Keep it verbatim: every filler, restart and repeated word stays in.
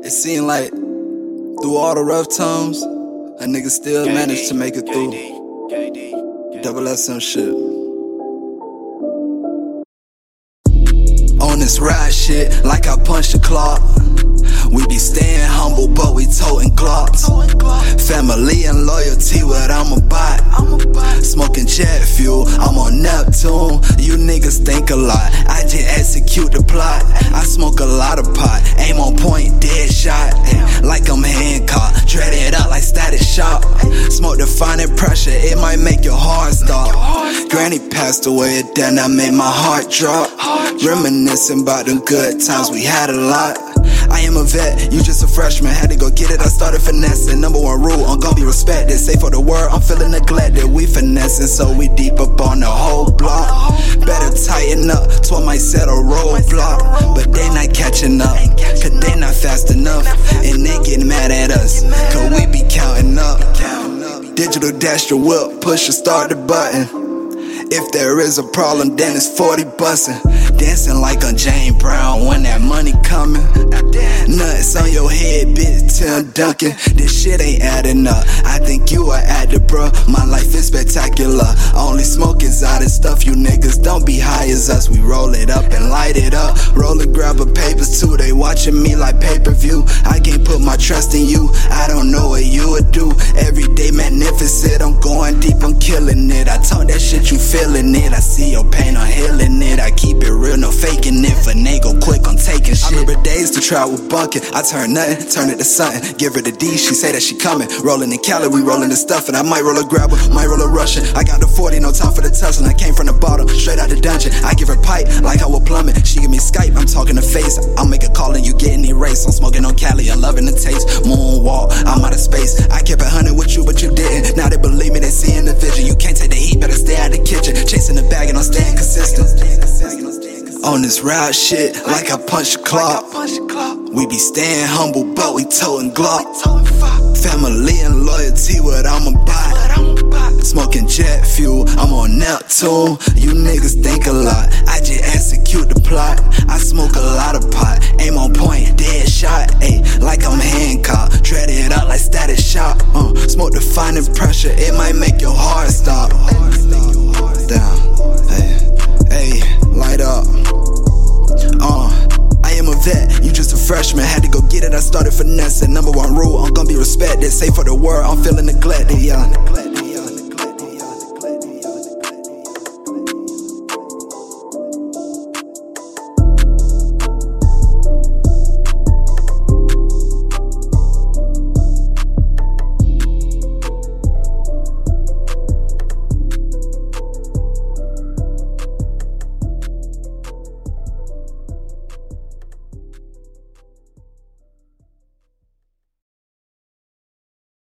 It seemed like through all the rough times, a nigga still managed to make it through. Double S M shit. On this ride shit, like I punched a clock. We be staying humble, but we toting Glocks. Family and loyalty, what I'm about. Smoking jet fuel, I'm on Neptune. You niggas think a lot, I just execute the plot. I smoke a lot of pot, aim on point, dead shot. Like I'm Hancock, dread it up like Static Shock. Smoke defining pressure, it might make your heart stop. Granny passed away, then that made my heart drop. Reminiscing about them good times, we had a lot. I am a vet, you just a freshman, had to go get it, I started finessing. Number one rule, I'm gonna be respected. Safe for the word, I'm feeling neglected. We finessing, so we deep up on the whole block. Better tighten up, twelve might set a roadblock. But they not catching up, cause they not fast enough. And they getting mad at us, cause we be counting up. Digital dash your whip, push or start the button. If there is a problem, then it's forty bussin'. Dancing like on Jane Brown when that money comin'. Nuts on your head, bitch, Tim Duncan. This shit ain't adding up. I think you are actor, bruh. My life is spectacular. Only smoke is out of stuff. You niggas don't be high as us. We roll it up and light it up. Roll and grab a papers too. They watching me like pay-per-view. I can't put my trust in you. I don't know what you would do. Every day magnificent. I'm going deep, I'm killing it. I talk that shit, you feeling it. I see your pain, I'm healing it. I keep it real, no faking it. For nigga quick, I'm taking shit. I remember days to try with bucket. I turn nothing, turn it to something. Give her the D, she say that she coming. Rolling in Cali, we rolling the stuff. And I might roll a grabber, might roll a Russian. I got the forty, no time for the tussling. I came from the bottom, straight out the dungeon. I give her pipe, like I will plummet. She give me Skype, I'm talking to face. I'll make a call and you getting erased. I'm smoking on Cali, I'm loving the taste. Moonwalk, I'm out of space. I kept a hundred with you, but you didn't. Now they believe me, they seeing the vision. You can't take the heat, better stay out the kitchen. Chasing the bag and I'm staying consistent. On this ride shit, like I punched a clock. We be staying humble, but we toting Glock. Family and loyalty, what I'm about. Smoking jet fuel, I'm on Neptune. You niggas think a lot, I just execute the plot. I smoke a lot of pot, aim on point, dead shot. Ayy, like I'm Hancock, dread it up like Static Shock. uh, Smoke defining pressure, it might make your heart stop. Down, ayy, ayy, light up. Uh, I am a vet, you just a freshman, had to go get it, I started finessing. Number one rule, I'm gonna be respected. Safe for the word, I'm feeling neglected, yeah.